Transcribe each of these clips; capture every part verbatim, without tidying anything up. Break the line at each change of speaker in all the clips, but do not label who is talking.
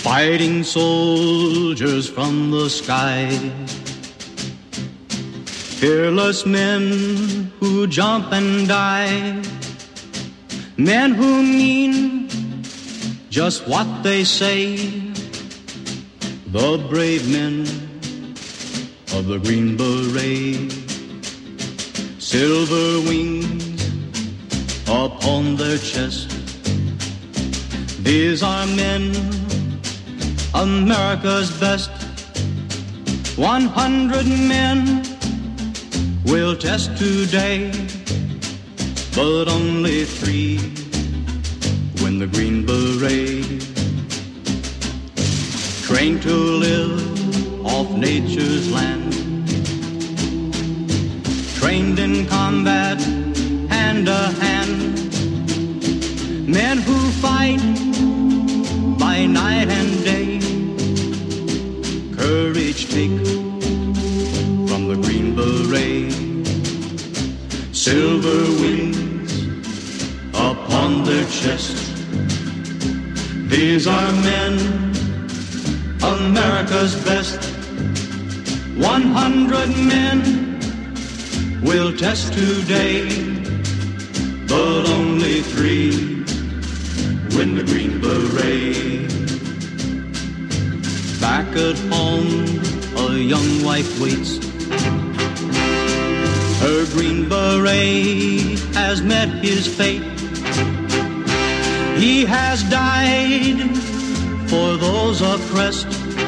Fighting soldiers from the sky, fearless men who jump and die, men who mean just what they say, the brave men of the Green Beret, silver wings upon their chest. These are men, America's best. One hundred men will test today, but only three win the Green Beret. Trained to live off nature's land, trained in combat hand to hand, men who fight by night and day, courage take from the Green Beret, silver wings upon their chest. These are men, America's best. One hundred men will test today, but only three win the Green Beret. Back at home, a young wife waits. Her Green Beret has met his fate. He has died for those oppressed,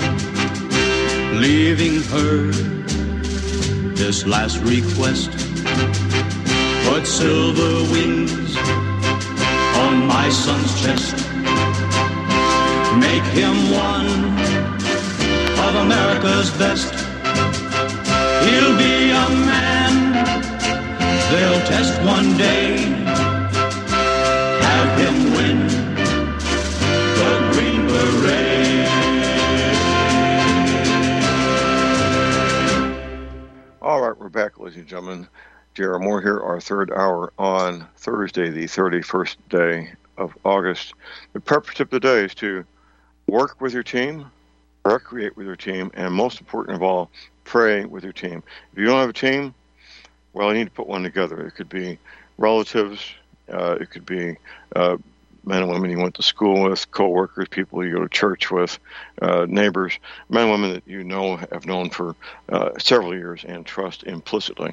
leaving her this last request. Put silver wings on my son's chest. Make him one of America's best. He'll be a man they'll test one day. Have him win the Green Beret.
All right, we're back, ladies and gentlemen. J R. Moore here, our third hour on Thursday, the thirty-first day of August. The purpose of the day is to work with your team, recreate with your team, and most important of all, pray with your team. If you don't have a team, well, you need to put one together. It could be relatives, uh, it could be uh, men and women you went to school with, co-workers, people you go to church with, uh, neighbors, men and women that you know have known for uh, several years and trust implicitly.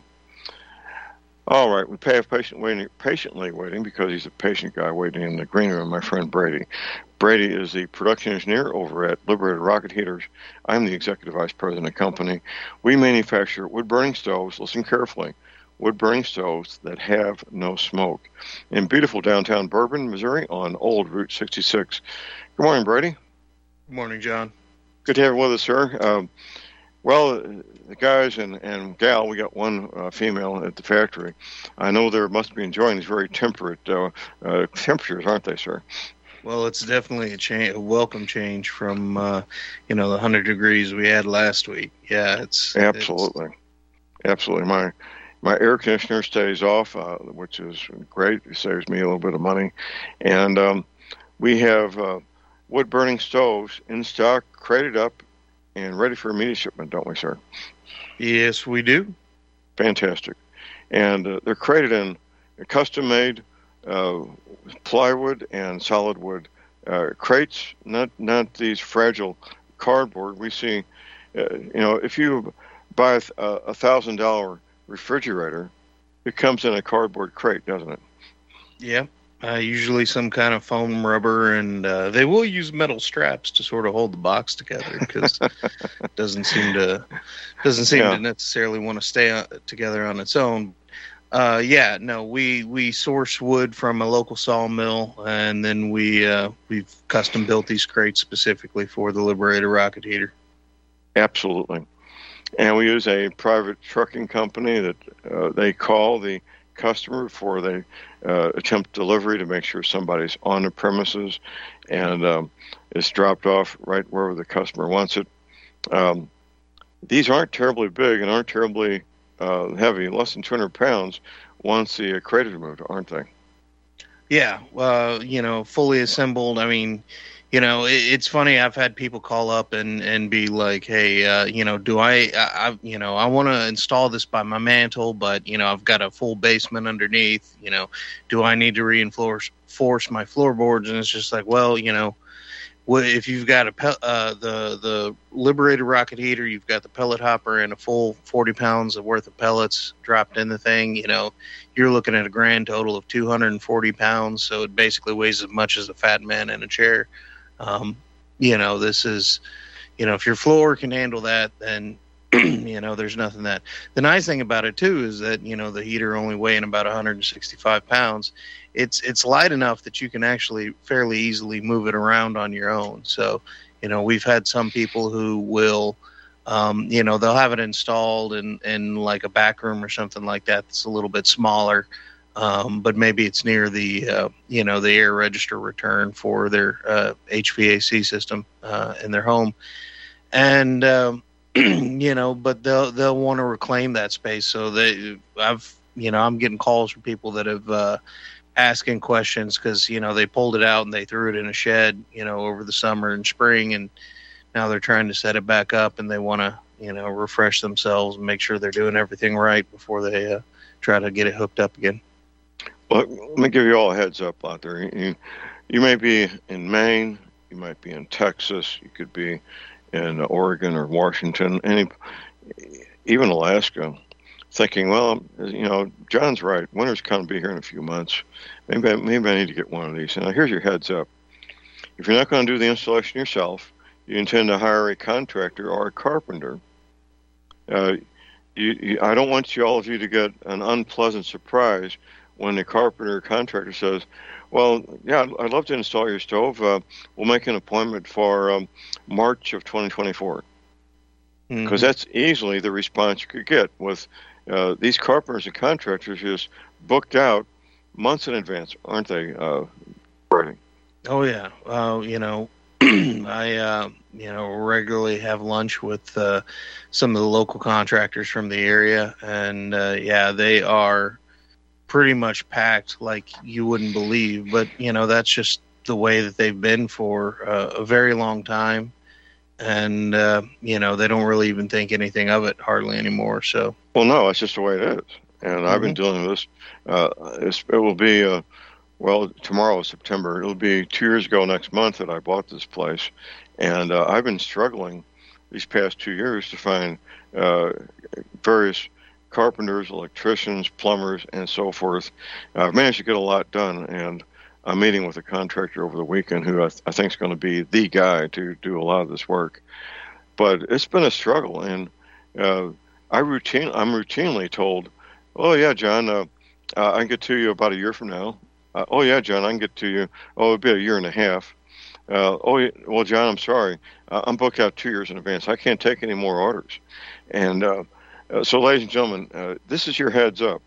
All right, we have patient waiting, patiently waiting because he's a patient guy waiting in the green room, my friend Brady. Brady is the production engineer over at Liberated Rocket Heaters. I'm the executive vice president of the company. We manufacture wood-burning stoves, listen carefully, wood-burning stoves that have no smoke in beautiful downtown Bourbon, Missouri on Old Route sixty-six. Good morning, Brady.
Good morning, John.
Good to have you with us, sir. Um, well, the guys and, and gal, we got one uh, female at the factory. I know they must be enjoying these very temperate uh, uh, temperatures, aren't they, sir?
Well, it's definitely a, change, a welcome change from, uh, you know, the one hundred degrees we had last week. Yeah, it's...
Absolutely. It's... Absolutely. My my air conditioner stays off, uh, which is great. It saves me a little bit of money. And um, we have uh, wood-burning stoves in stock, crated up, and ready for immediate shipment, don't we, sir?
Yes, we do.
Fantastic. And uh, they're crated in custom-made uh, plywood and solid wood uh, crates, not not these fragile cardboard. We see, uh, you know, if you buy a, a thousand dollar refrigerator, it comes in a cardboard crate, doesn't it?
Yeah, uh, usually some kind of foam rubber, and uh, they will use metal straps to sort of hold the box together because it doesn't seem to doesn't seem yeah. to necessarily want to stay on, together on its own. Uh, yeah, no, we, we source wood from a local sawmill, and then we, uh, we've custom built these crates specifically for the Liberated Rocket Heater.
Absolutely. And we use a private trucking company that uh, they call the customer before they uh, attempt delivery to make sure somebody's on the premises and um, it's dropped off right wherever the customer wants it. Um, these aren't terribly big and aren't terribly Uh, heavy, less than two hundred pounds once the uh, crate is removed, aren't they?
Yeah, uh, you know, fully assembled. I mean, you know, it, it's funny. I've had people call up and, and be like, "Hey, uh, you know, do I, I, I you know, I want to install this by my mantle, but you know, I've got a full basement underneath. You know, do I need to reinforce force my floorboards?" And it's just like, well, you know, if you've got a pe- uh, the the Liberator rocket heater, you've got the pellet hopper and a full forty pounds of worth of pellets dropped in the thing. You know, you're looking at a grand total of two hundred forty pounds. So it basically weighs as much as a fat man in a chair. Um, you know, this is, you know, if your floor can handle that, then, you know, there's nothing that. The nice thing about it, too, is that, you know, the heater only weighing about one hundred sixty-five pounds, it's it's light enough that you can actually fairly easily move it around on your own. So, you know, we've had some people who will, um, you know, they'll have it installed in, in like a back room or something like that that's a little bit smaller. Um, but maybe it's near the, uh, you know, the air register return for their uh, H V A C system uh, in their home, and um, you know, but they'll they'll want to reclaim that space. So they, I've, you know, I'm getting calls from people that have uh, asking questions because you know they pulled it out and they threw it in a shed, you know, over the summer and spring, and now they're trying to set it back up, and they want to, you know, refresh themselves and make sure they're doing everything right before they uh, try to get it hooked up again.
Well, let me give you all a heads up out there. You, you may be in Maine, you might be in Texas, you could be in Oregon or Washington, any, even Alaska, thinking, well, you know, John's right. Winter's going to be here in a few months. Maybe, maybe I need to get one of these. Now, here's your heads up. If you're not going to do the installation yourself, you intend to hire a contractor or a carpenter. Uh, you, you, I don't want you, all of you to get an unpleasant surprise when the carpenter contractor says, well, yeah, I'd, I'd love to install your stove. Uh, we'll make an appointment for um, March of twenty twenty-four. Because mm-hmm. that's easily the response you could get with uh, these carpenters and contractors just booked out months in advance, aren't they, uh, Brady?
Oh, yeah. Uh, you know, I, uh, you know, regularly have lunch with uh, some of the local contractors from the area. And, uh, yeah, they are pretty much packed like you wouldn't believe, but you know that's just the way that they've been for uh, a very long time, and uh, you know they don't really even think anything of it hardly anymore. So,
well, no, that's just the way it is, and mm-hmm. I've been dealing with this. Uh, it's, it will be uh, well tomorrow is September. It'll be two years ago next month that I bought this place, and uh, I've been struggling these past two years to find uh, various carpenters, electricians, plumbers, and so forth. I've managed to get a lot done, and I'm meeting with a contractor over the weekend who I, th- I think is going to be the guy to do a lot of this work. But it's been a struggle, and uh, I routine I'm routinely told, "Oh yeah, John, uh, uh, I can get to you about a year from now." Uh, "Oh yeah, John, I can get to you. Oh, it'll be a year and a half." Uh, "Oh yeah, well, John, I'm sorry, uh, I'm booked out two years in advance. I can't take any more orders." And uh, Uh, so, ladies and gentlemen, uh, this is your heads up.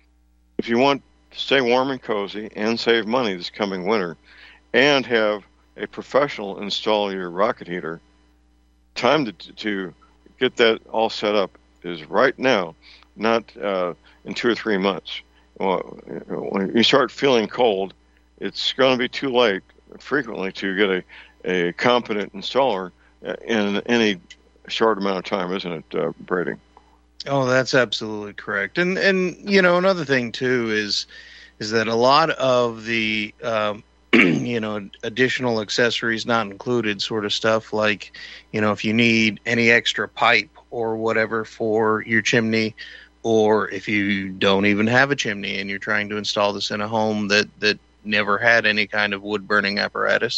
If you want to stay warm and cozy and save money this coming winter and have a professional install your rocket heater, time to, to get that all set up is right now, not uh, in two or three months. Well, when you start feeling cold, it's going to be too late frequently to get a, a competent installer in any short amount of time, isn't it, uh, Brady?
Oh, that's absolutely correct. And, and you know, another thing, too, is is that a lot of the, um, you know, additional accessories not included sort of stuff like, you know, if you need any extra pipe or whatever for your chimney, or if you don't even have a chimney and you're trying to install this in a home that, that never had any kind of wood-burning apparatus,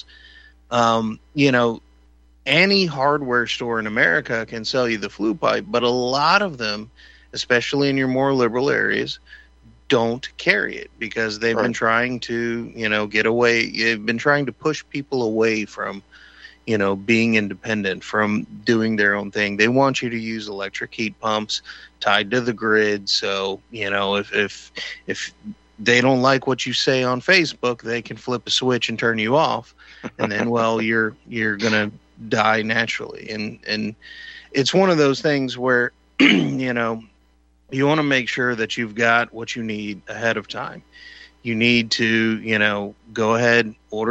um, you know, any hardware store in America can sell you the flue pipe, but a lot of them, especially in your more liberal areas, don't carry it because they've right. been trying to, you know, get away. They've been trying to push people away from, you know, being independent, from doing their own thing. They want you to use electric heat pumps tied to the grid. So, you know, if if if they don't like what you say on Facebook, they can flip a switch and turn you off, and then, well, you're you're gonna die naturally. And and it's one of those things where you know you want to make sure that you've got what you need ahead of time. You need to, you know, go ahead, order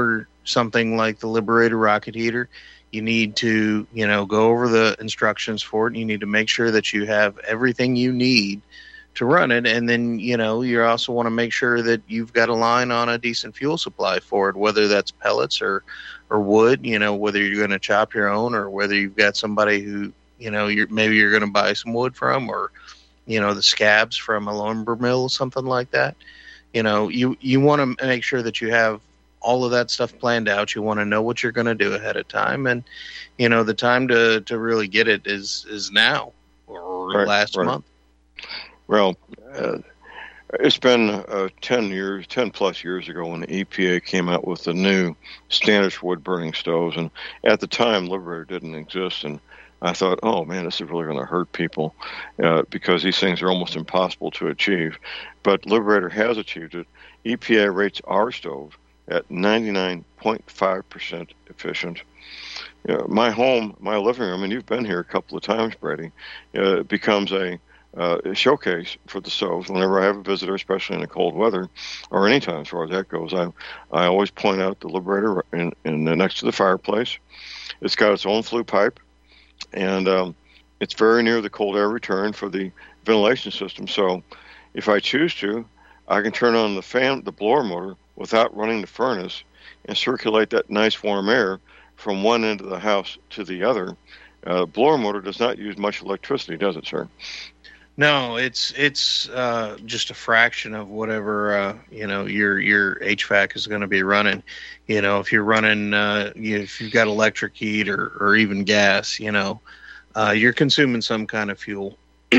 something like the Liberator rocket heater, you need to, you know, go over the instructions for it. And you need to make sure that you have everything you need to run it. And then, you know, you also want to make sure that you've got a line on a decent fuel supply for it, whether that's pellets or, or wood, you know, whether you're going to chop your own or whether you've got somebody who, you know, you're maybe you're going to buy some wood from, or, you know, the scabs from a lumber mill, something like that. You know, you, you want to make sure that you have all of that stuff planned out. You want to know what you're going to do ahead of time. And, you know, the time to, to really get it is, is now or
right,
last
right.
month.
Well, uh, it's been uh, ten years, ten plus years ago when the E P A came out with the new standards for wood burning stoves. And at the time, Liberator didn't exist. And I thought, oh man, this is really going to hurt people uh, because these things are almost impossible to achieve. But Liberator has achieved it. E P A rates our stove at ninety-nine point five percent efficient. You know, my home, my living room, and you've been here a couple of times, Brady, uh, becomes a, uh, a showcase for the stoves. Whenever I have a visitor, especially in the cold weather, or any time as far as that goes, I I always point out the Liberator in, in the, next to the fireplace. It's got its own flue pipe, and um, it's very near the cold air return for the ventilation system. So if I choose to, I can turn on the fan, the blower motor, without running the furnace and circulate that nice warm air from one end of the house to the other. Uh, blower motor does not use much electricity, does it, sir?
No, it's it's uh, just a fraction of whatever uh, you know your your H V A C is going to be running. You know, if you're running, uh, if you've got electric heat or or even gas, you know, uh, you're consuming some kind of fuel.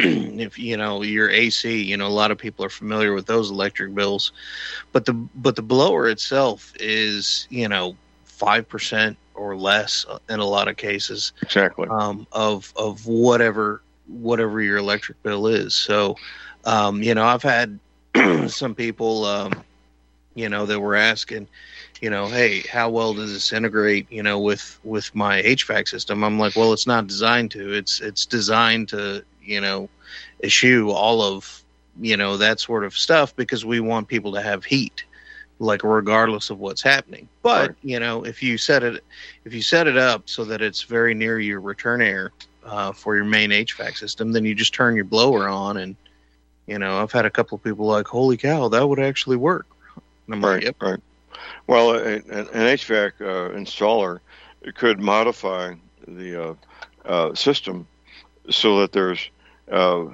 If you know your A C, you know, a lot of people are familiar with those electric bills, but the but the blower itself is, you know, five percent or less in a lot of cases.
Exactly.
Um, of of whatever whatever your electric bill is. So, um, you know, I've had some people, um, you know, that were asking, you know, hey, how well does this integrate, you know, with with my H V A C system? I'm like, well, it's not designed to. It's it's designed to, you know, eschew all of, you know, that sort of stuff because we want people to have heat, like regardless of what's happening. But,
right.
you know, if you set it, if you set it up so that it's very near your return air uh, for your main H V A C system, then you just turn your blower on. And, you know, I've had a couple of people like, holy cow, that would actually work. And I'm
right,
like, yep.
Right. Well, a, an H V A C uh, installer could modify the uh, uh, system so that there's uh,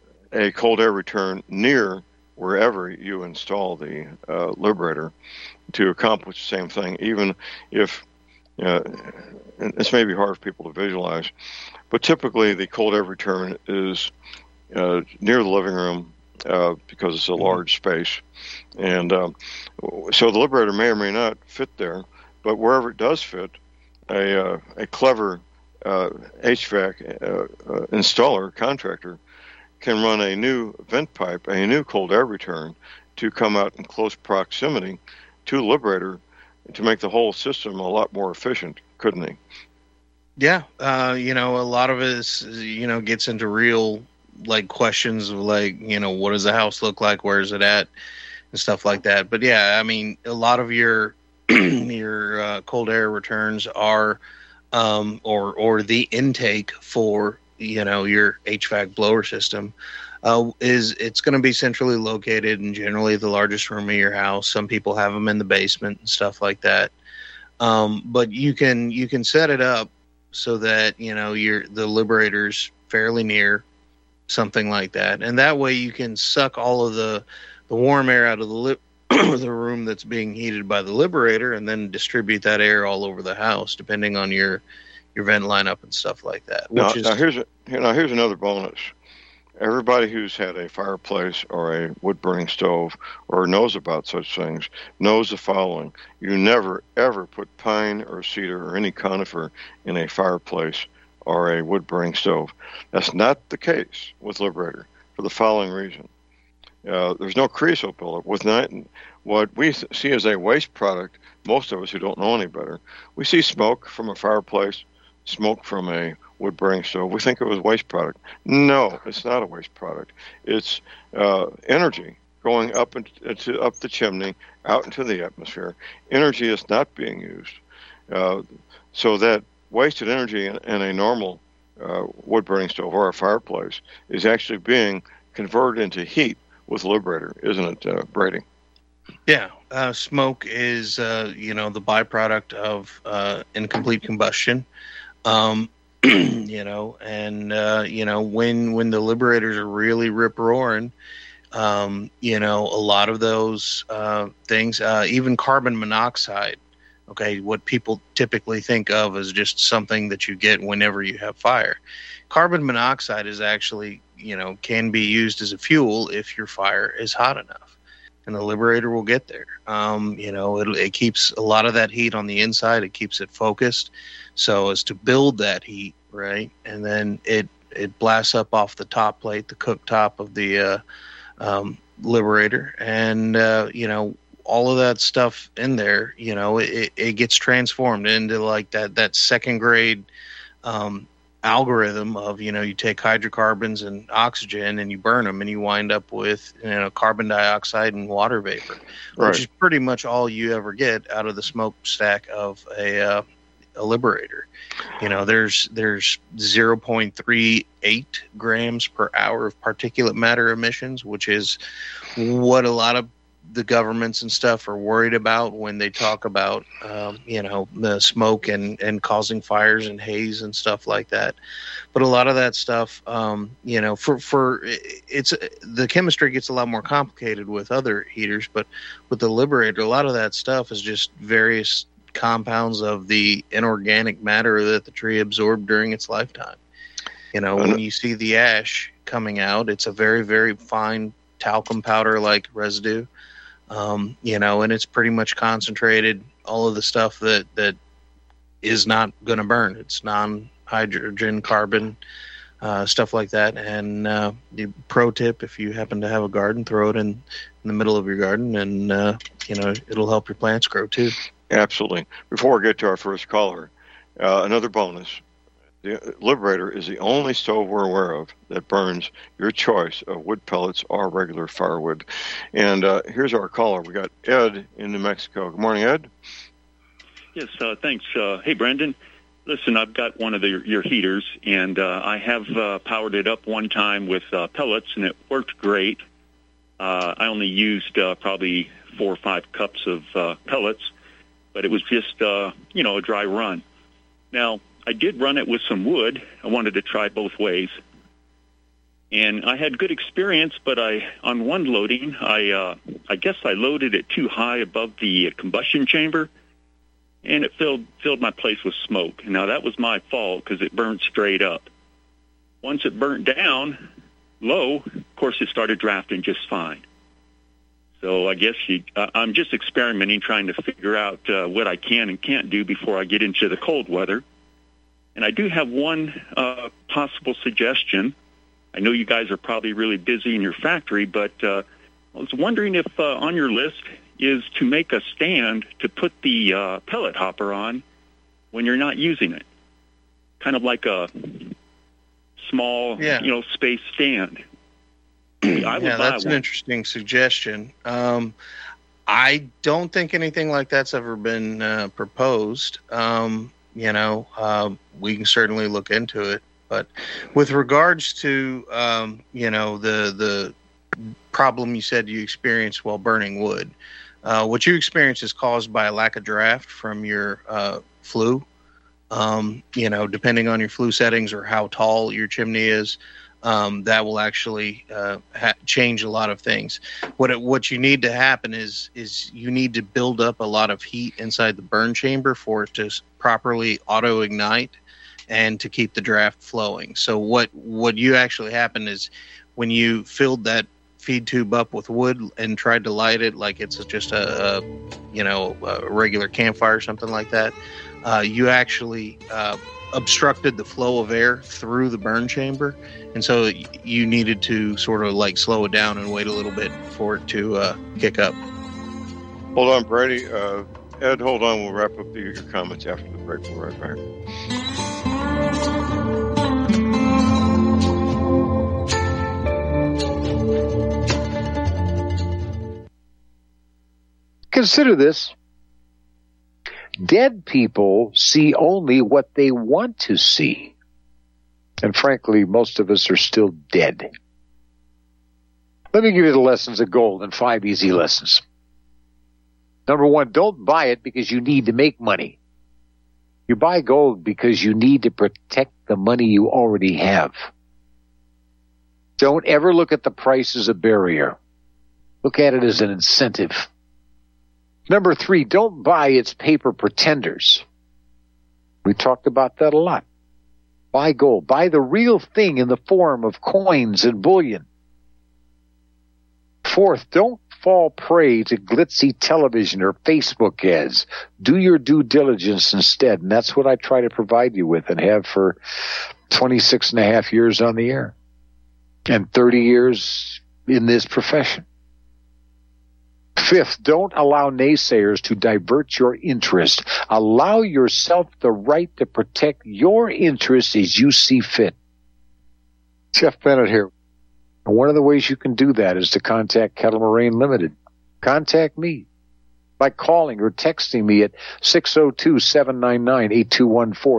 a cold air return near wherever you install the uh, Liberator to accomplish the same thing, even if uh, and this may be hard for people to visualize, but typically the cold air return is uh, near the living room uh, because it's a large space. And um, so the Liberator may or may not fit there, but wherever it does fit, a, uh, a clever uh, H V A C uh, uh, installer, contractor, can run a new vent pipe, a new cold air return to come out in close proximity to the Liberator to make the whole system a lot more efficient, couldn't he?
Yeah. Uh, you know, a lot of it is, you know, gets into real, like, questions of, like, you know, what does the house look like? Where is it at? And stuff like that. But, yeah, I mean, a lot of your your uh, cold air returns are, um, or or the intake for, you know, your H V A C blower system uh, is it's going to be centrally located in generally the largest room of your house. Some people have them in the basement and stuff like that. Um, but you can you can set it up so that, you know, your the Liberator's fairly near something like that, and that way you can suck all of the the warm air out of the lip the room that's being heated by the Liberator, and then distribute that air all over the house, depending on your your vent lineup and stuff like that. Which
Now,
is,
now here's a, now here's another bonus. Everybody who's had a fireplace or a wood-burning stove or knows about such things knows the following. You never, ever put pine or cedar or any conifer in a fireplace or a wood-burning stove. That's not the case with Liberator for the following reason. Uh, there's no creosote buildup. With night, what we see as a waste product, most of us who don't know any better, we see smoke from a fireplace, smoke from a wood-burning stove. We think it was waste product. No, it's not a waste product. It's uh, energy going up into up the chimney, out into the atmosphere. Energy is not being used. Uh, so that wasted energy in, in a normal uh, wood-burning stove or a fireplace is actually being converted into heat with Liberator, isn't it, uh, Brady?
Yeah, uh, smoke is, uh, you know, the byproduct of uh, incomplete combustion. Um, you know, and, uh, you know, when when the Liberators are really rip-roaring, um, you know, a lot of those uh, things, uh, even carbon monoxide, okay, what people typically think of as just something that you get whenever you have fire. Carbon monoxide is actually, you know, can be used as a fuel if your fire is hot enough. And the Liberator will get there. Um, you know, it, it keeps a lot of that heat on the inside. It keeps it focused so as to build that heat, right? And then it, it blasts up off the top plate, the cooktop of the uh, um, Liberator. And, uh, you know, all of that stuff in there, you know, it, it gets transformed into like that, that second grade um, algorithm of, you know, you take hydrocarbons and oxygen and you burn them and you wind up with, you know, carbon dioxide and water vapor,
right,
which is pretty much all you ever get out of the smokestack of a, uh, a Liberator. You know, there's there's zero point three eight grams per hour of particulate matter emissions, which is what a lot of the governments and stuff are worried about when they talk about, um, you know, the smoke and, and causing fires and haze and stuff like that. But a lot of that stuff, um, you know, for, for it's the chemistry gets a lot more complicated with other heaters, but with the Liberator, a lot of that stuff is just various compounds of the inorganic matter that the tree absorbed during its lifetime. You know, when you see the ash coming out, it's a very, very fine talcum powder like residue. Um, you know, and it's pretty much concentrated all of the stuff that, that is not going to burn. It's non-hydrogen, carbon, uh, stuff like that. And uh, the pro tip, if you happen to have a garden, throw it in, in the middle of your garden, and, uh, you know, it'll help your plants grow too.
Absolutely. Before we get to our first caller, uh, another bonus. The Liberator is the only stove we're aware of that burns your choice of wood pellets or regular firewood. And uh, here's our caller. We got Ed in New Mexico. Good morning, Ed.
Yes, uh, thanks. Uh, hey, Brendan. Listen, I've got one of the, your heaters, and uh, I have uh, powered it up one time with uh, pellets, and it worked great. Uh, I only used uh, probably four or five cups of uh, pellets, but it was just, uh, you know, a dry run. Now, I did run it with some wood. I wanted to try both ways. And I had good experience, but I on one loading, I uh, I guess I loaded it too high above the combustion chamber, and it filled filled my place with smoke. Now, that was my fault because it burned straight up. Once it burnt down low, of course, it started drafting just fine. So I guess you, uh, I'm just experimenting, trying to figure out uh, what I can and can't do before I get into the cold weather. And I do have one uh, possible suggestion. I know you guys are probably really busy in your factory, but uh, I was wondering if uh, on your list is to make a stand to put the uh, pellet hopper on when you're not using it. Kind of like a small, yeah. you know, space stand. I
yeah, that's an interesting suggestion. Um, I don't think anything like that's ever been uh, proposed. Um, you know, um, we can certainly look into it. But with regards to, um, you know, the the problem you said you experienced while burning wood, uh, what you experience is caused by a lack of draft from your uh, flue. Um, you know, depending on your flue settings or how tall your chimney is, um, that will actually uh, ha- change a lot of things. What it, what you need to happen is is you need to build up a lot of heat inside the burn chamber for it to properly auto ignite and to keep the draft flowing. So what what you actually happen is when you filled that feed tube up with wood and tried to light it like it's just a, a you know a regular campfire or something like that, uh, you actually uh, obstructed the flow of air through the burn chamber, and so you needed to sort of like slow it down and wait a little bit for it to uh, kick up.
Hold on, Brady. Uh, Ed, hold on. We'll wrap up the, your comments after the break. We'll be right back.
Consider this. Dead people see only what they want to see. And frankly, most of us are still dead. Let me give you the lessons of gold in five easy lessons. Number one, don't buy it because you need to make money. You buy gold because you need to protect the money you already have. Don't ever look at the price as a barrier. Look at it as an incentive. Number three, don't buy its paper pretenders. We talked about that a lot. Buy gold. Buy the real thing in the form of coins and bullion. Fourth, don't fall prey to glitzy television or Facebook ads. Do your due diligence instead, and that's what I try to provide you with and have for twenty-six and a half years on the air and thirty years in this profession. Fifth, don't allow naysayers to divert your interest. Allow yourself the right to protect your interests as you see fit. Jeff Bennett here. And one of the ways you can do that is to contact Kettle Moraine Limited. Contact me by calling or texting me at six oh two, seven nine nine, eight two one four.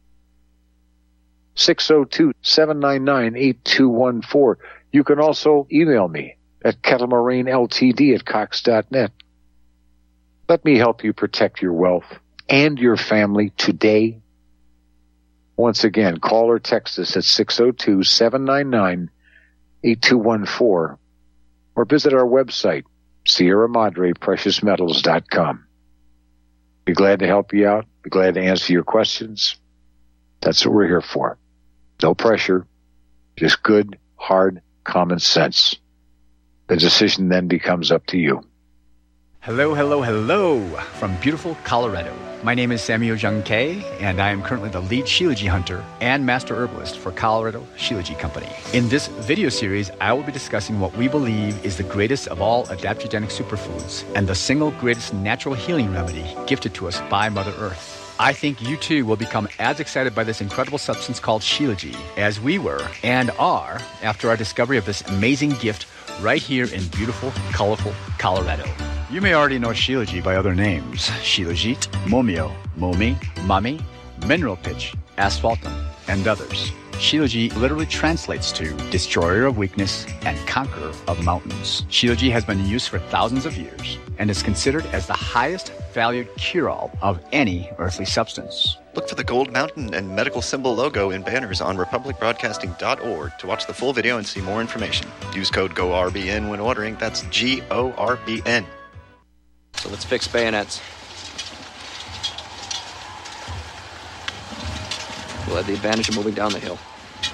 six oh two, seven nine nine, eight two one four. You can also email me at Kettle Moraine L T D at cox dot net. Let me help you protect your wealth and your family today. Once again, call or text us at six oh two, seven nine nine, eight two one four or visit our website, Sierra Madre Precious Metals dot com. Be glad to help you out. Be glad to answer your questions. That's what we're here for. No pressure, just good, hard, common sense. The decision then becomes up to you.
Hello, hello, hello from beautiful Colorado. My name is Samuel Jung Kay, and I am currently the lead Shilajit hunter and master herbalist for Colorado Shilajit Company. In this video series, I will be discussing what we believe is the greatest of all adaptogenic superfoods and the single greatest natural healing remedy gifted to us by Mother Earth. I think you too will become as excited by this incredible substance called Shilajit as we were and are after our discovery of this amazing gift right here in beautiful, colorful Colorado. You may already know Shilajit by other names: Shilajit, Momio, Momi, Mami, Mineral Pitch, Asphaltum, and others. Shilajit literally translates to destroyer of weakness and conqueror of mountains. Shilajit has been in use for thousands of years and is considered as the highest valued cure-all of any earthly substance.
Look for the Gold Mountain and medical symbol logo in banners on republic broadcasting dot org to watch the full video and see more information. Use code G O R B N when ordering. That's G O R B N.
So let's fix bayonets. We'll have the advantage of moving down the hill.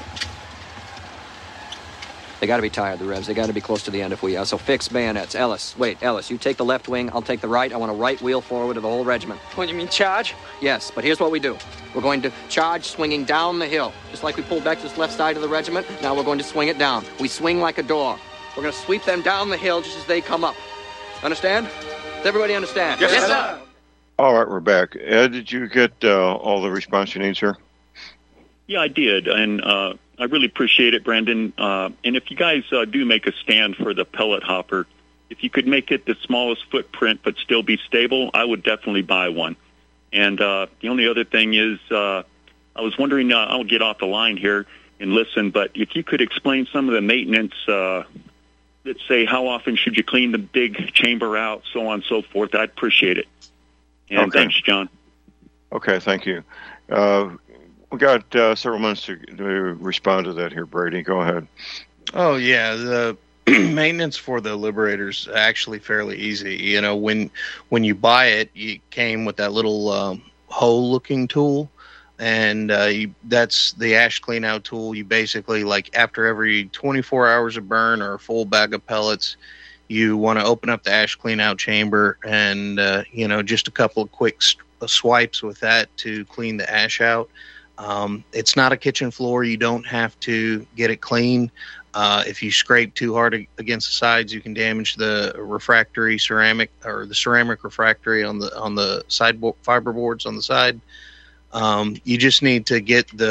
They got to be tired, the Revs. They got to be close to the end if we are. So fix bayonets. Ellis, wait, Ellis, you take the left wing, I'll take the right. I want a right wheel forward of the whole regiment.
What, you mean charge?
Yes, but here's what we do. We're going to charge swinging down the hill. Just like we pulled back this left side of the regiment, now we're going to swing it down. We swing like a door. We're going to sweep them down the hill just as they come up. Understand? Does everybody understand?
Yes, yes sir.
All right, we're back. Ed, did you get uh, all the response you need, sir?
Yeah, I did, and uh, I really appreciate it, Brandon. Uh, and if you guys uh, do make a stand for the pellet hopper, if you could make it the smallest footprint but still be stable, I would definitely buy one. And uh, the only other thing is, uh, I was wondering, uh, I'll get off the line here and listen, but if you could explain some of the maintenance, uh, let's say how often should you clean the big chamber out, so on and so forth, I'd appreciate it. And
okay.
Thanks, John.
Okay, thank you. Uh, we got uh, several minutes to, to respond to that here, Brady. Go ahead.
Oh, yeah. The maintenance for the Liberator's actually fairly easy. You know, when when you buy it, it came with that little um, hole-looking tool, and uh, you, that's the ash clean-out tool. You basically, like, after every twenty-four hours of burn or a full bag of pellets, you want to open up the ash clean-out chamber and, uh, you know, just a couple of quick st- swipes with that to clean the ash out. Um, it's not a kitchen floor. You don't have to get it clean. Uh, if you scrape too hard against the sides, you can damage the refractory ceramic or the ceramic refractory on the on the side bo- fiber boards on the side. Um, you just need to get the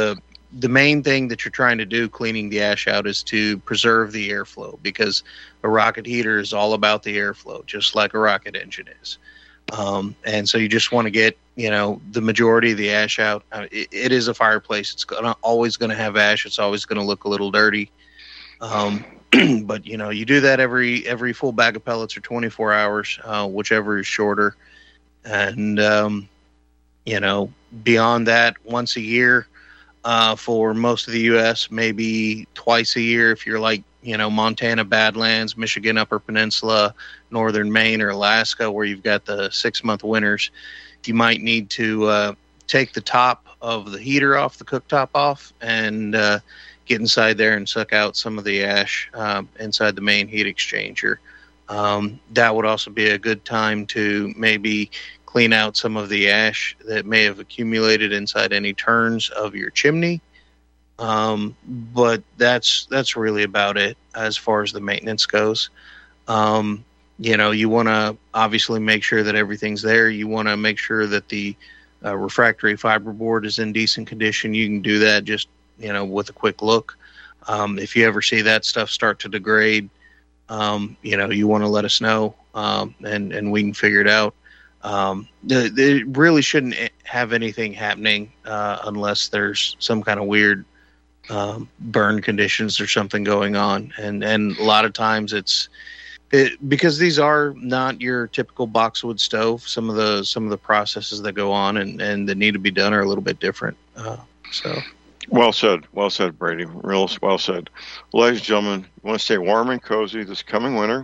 the main thing that you're trying to do cleaning the ash out is to preserve the airflow, because a rocket heater is all about the airflow, just like a rocket engine is. Um, and so you just want to get, you know, the majority of the ash out. Uh, it, it is a fireplace. It's gonna, always going to have ash. It's always going to look a little dirty. Um, but, you know, you do that every every full bag of pellets or twenty-four hours, uh, whichever is shorter. And, um, you know, beyond that, once a year uh, for most of the U S, maybe twice a year if you're like, you know, Montana Badlands, Michigan Upper Peninsula, northern Maine or Alaska, where you've got the six-month winters. You might need to uh, take the top of the heater off, the cooktop off, and uh, get inside there and suck out some of the ash uh, inside the main heat exchanger. Um, that would also be a good time to maybe clean out some of the ash that may have accumulated inside any turns of your chimney. Um, but that's that's really about it as far as the maintenance goes. Um, you know, you want to obviously make sure that everything's there. You want to make sure that the uh, refractory fiberboard is in decent condition. You can do that just, you know, with a quick look. Um, if you ever see that stuff start to degrade, um, you know, you want to let us know, um, and, and we can figure it out. Um, they, they really shouldn't have anything happening uh, unless there's some kind of weird um, burn conditions or something going on. And, and a lot of times it's it, because these are not your typical boxwood stove. Some of the some of the processes that go on and, and that need to be done are a little bit different. Uh, so.
Well said. Well said, Brady. Real well said. Ladies and gentlemen, you want to stay warm and cozy this coming winter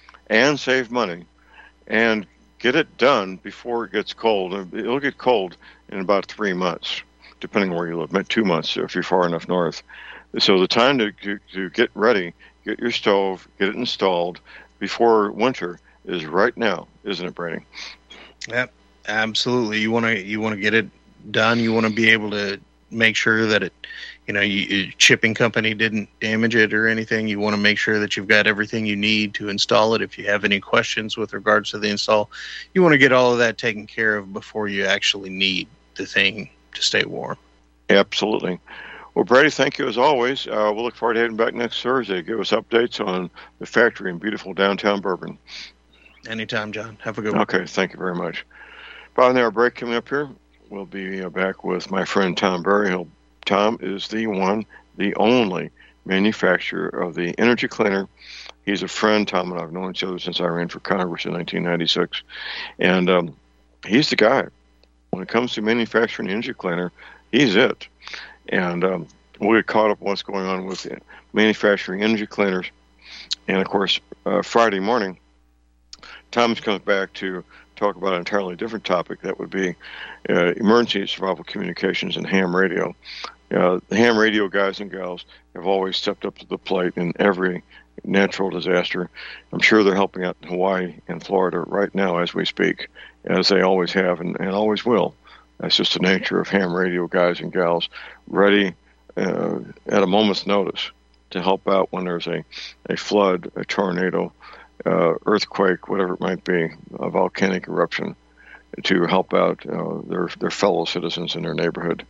and save money and get it done before it gets cold. It'll get cold in about three months, depending on where you live, two months if you're far enough north. So the time to, to, to get ready, get your stove, get it installed before winter is right now, isn't it, Brady?
Yep, absolutely. You want to you want to get it done. You want to be able to make sure that it, you know, you, your shipping company didn't damage it or anything. You want to make sure that you've got everything you need to install it. If you have any questions with regards to the install, you want to get all of that taken care of before you actually need the thing to stay warm.
Absolutely. Well, Brady, thank you as always. Uh, we'll look forward to heading back next Thursday. Give us updates on the factory in beautiful downtown Bourbon.
Anytime, John. Have a good one.
Okay, thank you very much. Following our break coming up here, we'll be uh, back with my friend Tom Berryhill. Tom is the one, the only manufacturer of the energy cleaner. He's a friend. Tom and I have known each other since I ran for Congress in nineteen ninety-six. And um, he's the guy. When it comes to manufacturing energy cleaner, he's it. And um, we'll get caught up on what's going on with manufacturing energy cleaners. And, of course, uh, Friday morning, Thomas comes back to talk about an entirely different topic. That would be uh, emergency survival communications and ham radio. Uh, the ham radio guys and gals have always stepped up to the plate in every natural disaster. I'm sure they're helping out in Hawaii and Florida right now as we speak, as they always have and, and always will. That's just the nature of ham radio guys and gals, ready uh, at a moment's notice to help out when there's a, a flood, a tornado, uh, earthquake, whatever it might be, a volcanic eruption, to help out uh, their their fellow citizens in their neighborhood.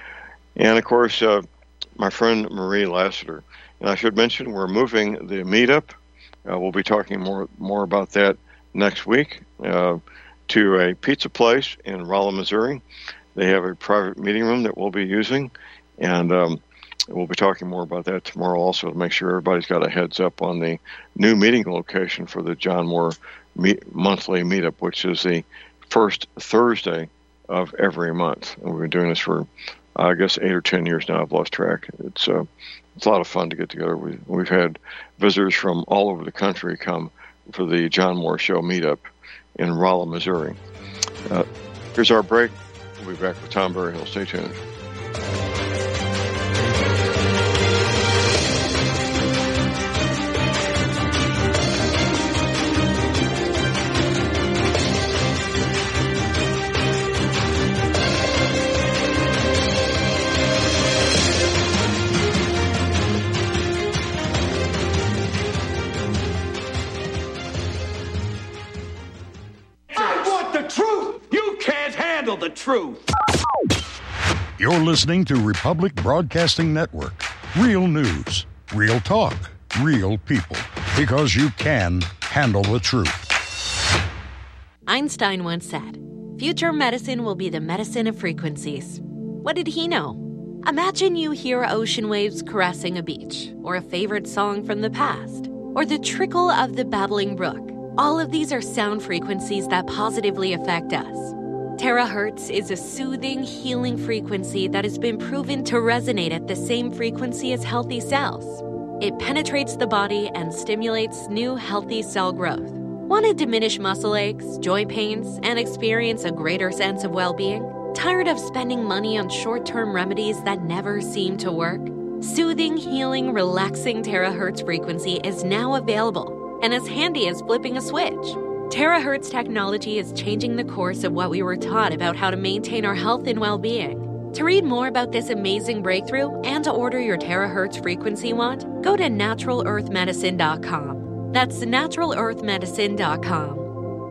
And, of course, uh, my friend Marie Lassiter. And I should mention we're moving the meetup. Uh, we'll be talking more more about that next week uh, to a pizza place in Rolla, Missouri. They have a private meeting room that we'll be using, and um, we'll be talking more about that tomorrow also to make sure everybody's got a heads up on the new meeting location for the John Moore meet, monthly meetup, which is the first Thursday of every month. And we've been doing this for, I guess, eight or ten years now. I've lost track. It's uh, it's a lot of fun to get together. We, we've had visitors from all over the country come for the John Moore Show meetup in Rolla, Missouri. Uh, here's our break. We'll be back with Tom Berryhill. Stay tuned.
I want the truth! You can't handle the truth!
You're listening to Republic Broadcasting Network. Real news, real talk, real people. Because you can handle the truth.
Einstein once said, "Future medicine will be the medicine of frequencies." What did he know? Imagine you hear ocean waves caressing a beach, or a favorite song from the past, or the trickle of the babbling brook. All of these are sound frequencies that positively affect us. Terahertz is a soothing, healing frequency that has been proven to resonate at the same frequency as healthy cells. It penetrates the body and stimulates new, healthy cell growth. Want to diminish muscle aches, joint pains, and experience a greater sense of well-being? Tired of spending money on short-term remedies that never seem to work? Soothing, healing, relaxing terahertz frequency is now available and as handy as flipping a switch. Terahertz technology is changing the course of what we were taught about how to maintain our health and well-being. To read more about this amazing breakthrough and to order your terahertz frequency wand, go to natural earth medicine dot com. That's natural earth medicine dot com.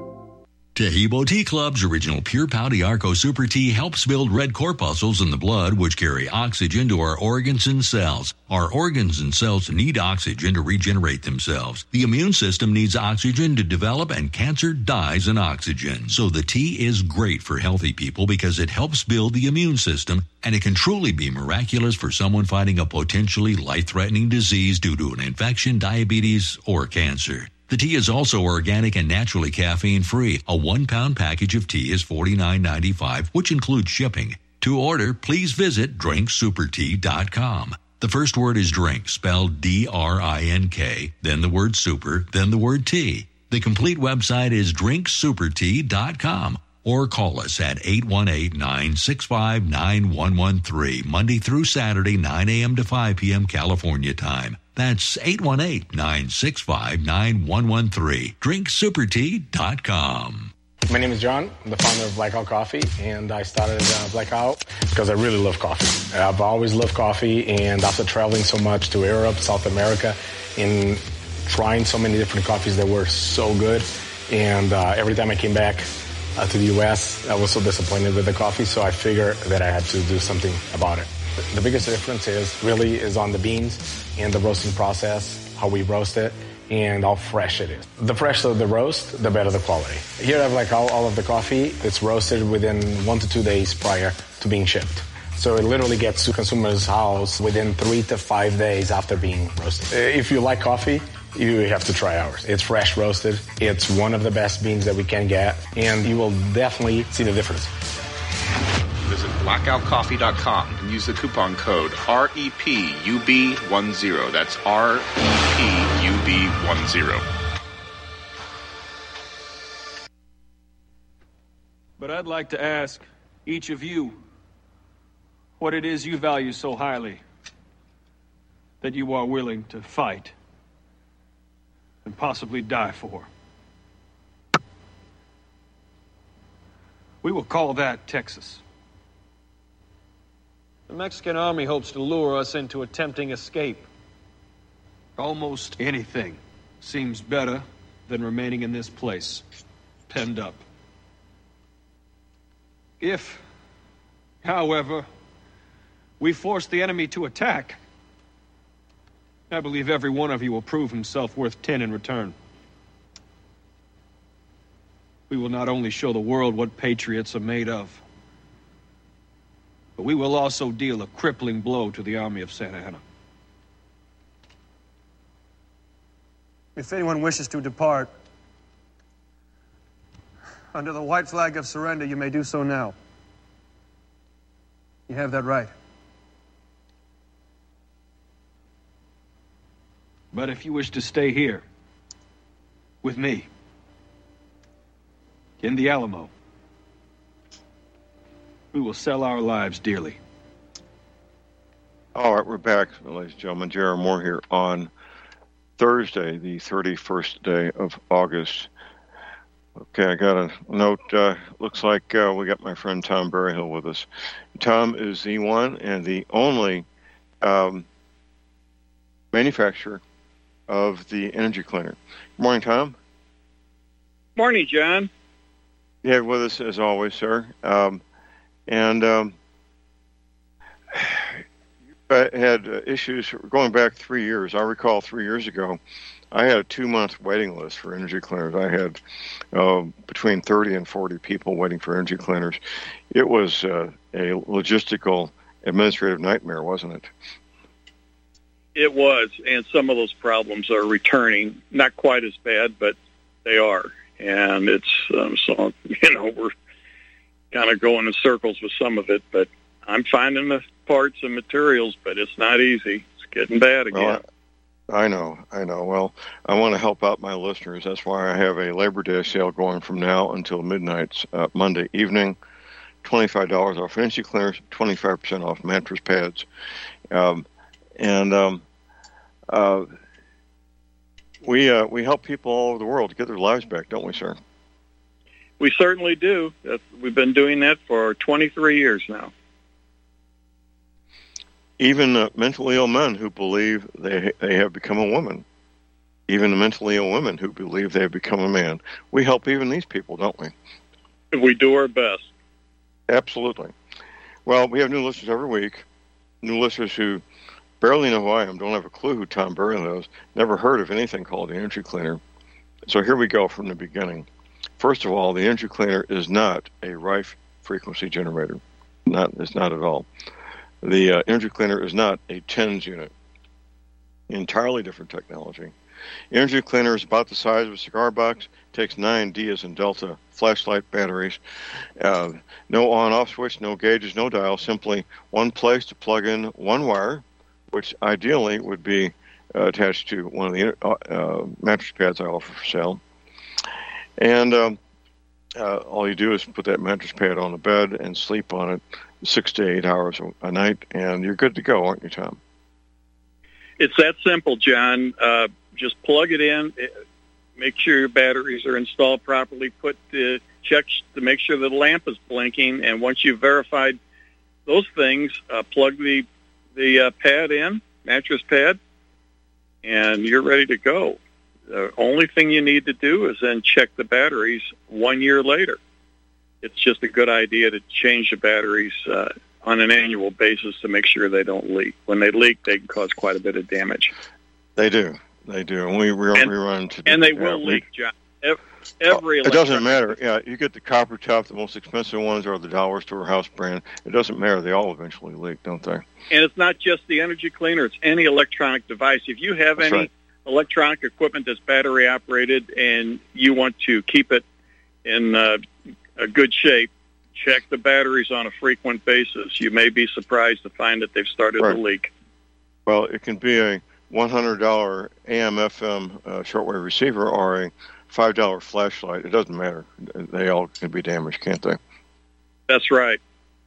Tahibo Tea Club's original Pure Pouty Arco Super Tea helps build red corpuscles in the blood, which carry oxygen to our organs and cells. Our organs and cells need oxygen to regenerate themselves. The immune system needs oxygen to develop, and cancer dies in oxygen. So the tea is great for healthy people because it helps build the immune system, and it can truly be miraculous for someone fighting a potentially life-threatening disease due to an infection, diabetes, or cancer. The tea is also organic and naturally caffeine-free. A one-pound package of tea is forty-nine ninety-five, which includes shipping. To order, please visit drink super tea dot com. The first word is drink, spelled D R I N K, then the word super, then the word tea. The complete website is drink super tea dot com. Or call us at eight one eight, nine six five, nine one one three, Monday through Saturday, nine a.m. to five p.m. California time. That's eight one eight, nine six five, nine one one three. drink super tea dot com.
My name is John. I'm the founder of Blackout Coffee, and I started uh, Blackout because I really love coffee. I've always loved coffee, and after traveling so much to Europe, South America, and trying so many different coffees that were so good, and uh, every time I came back uh, to the U S, I was so disappointed with the coffee, so I figured that I had to do something about it. The biggest difference is really is on the beans and the roasting process, how we roast it, and how fresh it is. The fresher the roast, the better the quality. Here I have like all, all of the coffee. It's roasted within one to two days prior to being shipped. So it literally gets to consumer's house within three to five days after being roasted. If you like coffee, you have to try ours. It's fresh roasted. It's one of the best beans that we can get, and you will definitely see the difference.
Visit blackout coffee dot com and use the coupon code R E P U B ten. That's R E P U B ten.
But I'd like to ask each of you what it is you value so highly that you are willing to fight and possibly die for. We will call that Texas. The Mexican army hopes to lure us into a tempting escape. Almost anything seems better than remaining in this place, penned up. If, however, we force the enemy to attack, I believe every one of you will prove himself worth ten in return. We will not only show the world what patriots are made of, but we will also deal a crippling blow to the army of Santa Anna.
If anyone wishes to depart, under the white flag of surrender, you may do so now. You have that right.
But if you wish to stay here, with me, in the Alamo, we will sell our lives dearly.
All right, we're back, ladies and gentlemen. Jared Moore here on Thursday, the thirty-first day of August. Okay, I got a note. Uh, looks like uh, we got my friend Tom Berryhill with us. Tom is the one and the only um, manufacturer of the energy cleaner. Good morning, Tom.
Morning, John.
Yeah, with us as always, sir. Um, and um, I had uh, issues going back three years. I recall three years ago, I had a two-month waiting list for energy cleaners. I had uh, between thirty and forty people waiting for energy cleaners. It was uh, a logistical, administrative nightmare, wasn't it?
It was, and some of those problems are returning. Not quite as bad, but they are. And it's, um, so, you know, we're kind of going in circles with some of it, but I'm finding the parts and materials, but it's not easy. It's getting bad again.
Well, I know, I know. Well, I want to help out my listeners. That's why I have a Labor Day sale going from now until midnight, uh, Monday evening. twenty-five dollars off energy cleaners, twenty-five percent off mattress pads. Um, and um, uh, we uh, we help people all over the world to get their lives back, don't we, sir?
We certainly do. That's, we've been doing that for twenty-three years now.
Even uh, mentally ill men who believe they they have become a woman. Even the mentally ill women who believe they have become a man. We help even these people, don't we?
We do our best.
Absolutely. Well, we have new listeners every week. New listeners who barely know who I am, don't have a clue who Tom Berlin is, never heard of anything called the energy cleaner. So here we go from the beginning. First of all, the energy cleaner is not a Rife frequency generator. Not, it's not at all. The uh, energy cleaner is not a TENS unit. Entirely different technology. Energy cleaner is about the size of a cigar box, takes nine D as in Delta flashlight batteries. Uh, no on-off switch, no gauges, no dial, simply one place to plug in one wire, which ideally would be uh, attached to one of the uh, mattress pads I offer for sale. And um, uh, all you do is put that mattress pad on the bed and sleep on it six to eight hours a night, and you're good to go, aren't you, Tom?
It's that simple, John. Uh, just plug it in. Make sure your batteries are installed properly. Put the checks to make sure the lamp is blinking. And once you've verified those things, uh, plug the the uh, pad in, mattress pad, and you're ready to go. The only thing you need to do is then check the batteries one year later. It's just a good idea to change the batteries uh, on an annual basis to make sure they don't leak. When they leak, they can cause quite a bit of damage.
They do. They do. And we, we,
and,
we run to
And they
uh,
will
we,
leak, John. Every, every
It doesn't matter. Yeah, you get the copper top, the most expensive ones are the dollar store house brand. It doesn't matter. They all eventually leak, don't they?
And it's not just the energy cleaner. It's any electronic device. If you have
That's
any
right.
electronic equipment that's battery operated and you want to keep it in uh, a good shape, check the batteries on a frequent basis. You may be surprised to find that they've started
Right.
to leak.
Well, it can be a one hundred dollars A M F M uh, shortwave receiver or a five dollar flashlight. It doesn't matter. They all can be damaged, can't they?
That's right.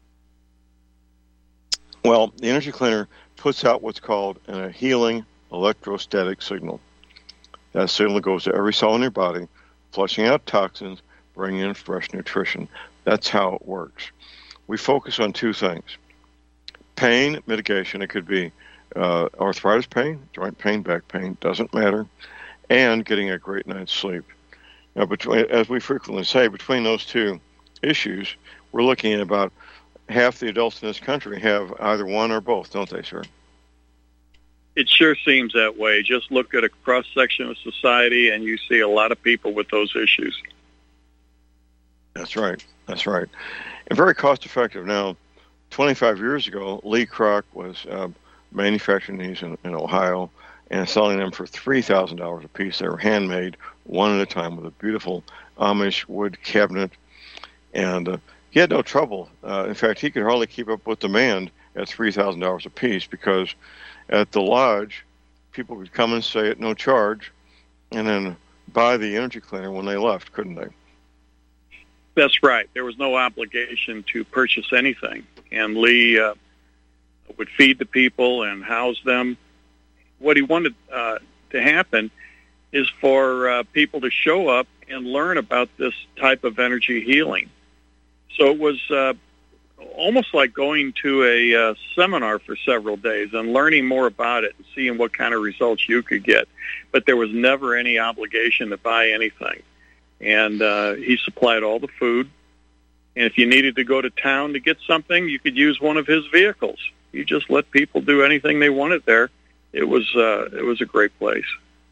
Well, the energy cleaner puts out what's called a healing electrostatic signal. That signal goes to every cell in your body, flushing out toxins, bringing in fresh nutrition. That's how it works. We focus on two things. Pain mitigation. It could be uh, arthritis pain, joint pain, back pain, doesn't matter, and getting a great night's sleep. Now, between, as we frequently say, between those two issues, we're looking at about half the adults in this country have either one or both, don't they, sir?
It sure seems that way. Just look at a cross-section of society and you see a lot of people with those issues.
That's right. That's right. And very cost-effective. Now, twenty-five years ago, Lee Kroc was uh, manufacturing these in, in Ohio and selling them for three thousand dollars a piece. They were handmade, one at a time, with a beautiful Amish wood cabinet. And uh, he had no trouble. Uh, in fact, he could hardly keep up with demand at three thousand dollars a piece because at the lodge, people could come and stay at no charge and then buy the energy cleaner when they left, couldn't they?
That's right. There was no obligation to purchase anything. And Lee uh, would feed the people and house them. What he wanted uh, to happen is for uh, people to show up and learn about this type of energy healing. So it was uh, almost like going to a uh, seminar for several days and learning more about it and seeing what kind of results you could get. But there was never any obligation to buy anything. And uh, he supplied all the food. And if you needed to go to town to get something, you could use one of his vehicles. he just let people do anything they wanted there. It was uh, it was a great place.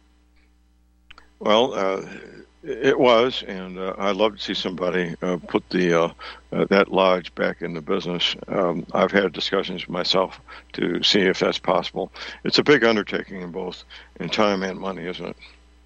Well, uh, it was, and uh, I'd love to see somebody uh, put the uh, uh, that lodge back into business. Um, I've had discussions myself to see if that's possible. It's a big undertaking in both in time and money, isn't it?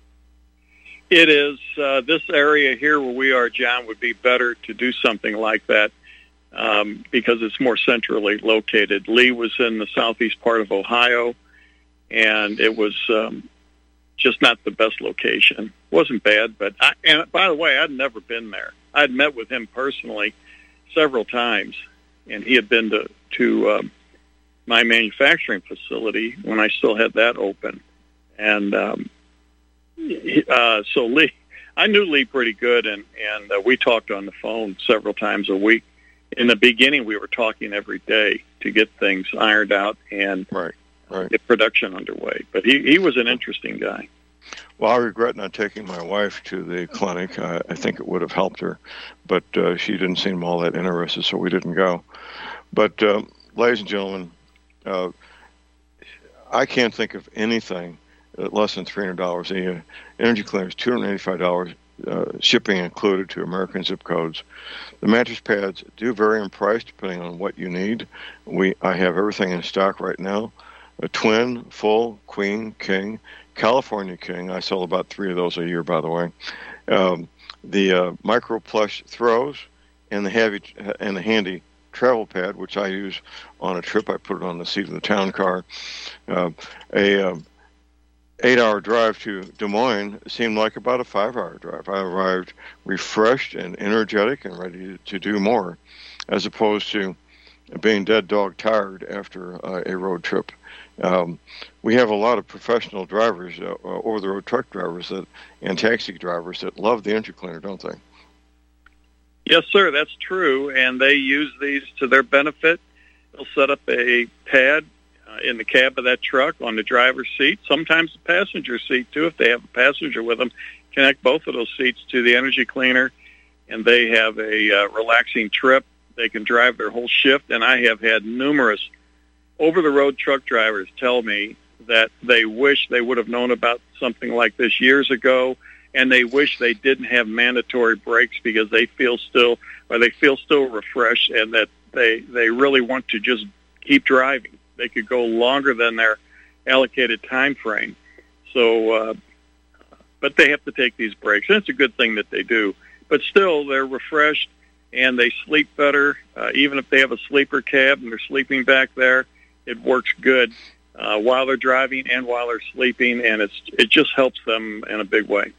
It is. Uh, this area here where we are, John, would be better to do something like that um, because it's more centrally located. Lee was in the southeast part of Ohio, and it was um, just not the best location. It wasn't bad, but I, and by the way, I'd never been there. I'd met with him personally several times, and he had been to to um, my manufacturing facility when I still had that open, and um, uh, so Lee, I knew Lee pretty good, and and uh, we talked on the phone several times a week. In the beginning, we were talking every day to get things ironed out and
right, right.
get production underway. But he, he was an interesting guy.
Well, I regret not taking my wife to the clinic. I, I think it would have helped her, but uh, she didn't seem all that interested, so we didn't go. But, uh, ladies and gentlemen, uh, I can't think of anything at less than three hundred dollars. The uh, Energy Cleaner is two hundred eighty-five dollars, uh, shipping included to American zip codes. The mattress pads do vary in price depending on what you need. We I have everything in stock right now. A twin, full, queen, king, California king. I sell about three of those a year, by the way. Um, the uh, micro plush throws and the heavy and the handy travel pad, which I use on a trip. I put it on the seat of the town car. Uh, a um, eight-hour drive to Des Moines seemed like about a five-hour drive. I arrived refreshed and energetic and ready to do more, as opposed to being dead dog tired after uh, a road trip. Um, we have a lot of professional drivers, uh, uh, over-the-road truck drivers that, and taxi drivers that love the Energy Cleaner, don't they?
Yes, sir, that's true, and they use these to their benefit. They'll set up a pad uh, in the cab of that truck on the driver's seat, sometimes the passenger seat, too, if they have a passenger with them. Connect both of those seats to the Energy Cleaner, and they have a uh, relaxing trip. They can drive their whole shift, and I have had numerous over-the-road truck drivers tell me that they wish they would have known about something like this years ago, and they wish they didn't have mandatory breaks because they feel still, or they feel still refreshed, and that they they really want to just keep driving. They could go longer than their allocated time frame. So, uh, but they have to take these breaks, and it's a good thing that they do. But still, they're refreshed, and they sleep better. Uh, even if they have a sleeper cab and they're sleeping back there, it works good uh, while they're driving and while they're sleeping, and it's it just helps them in a big way.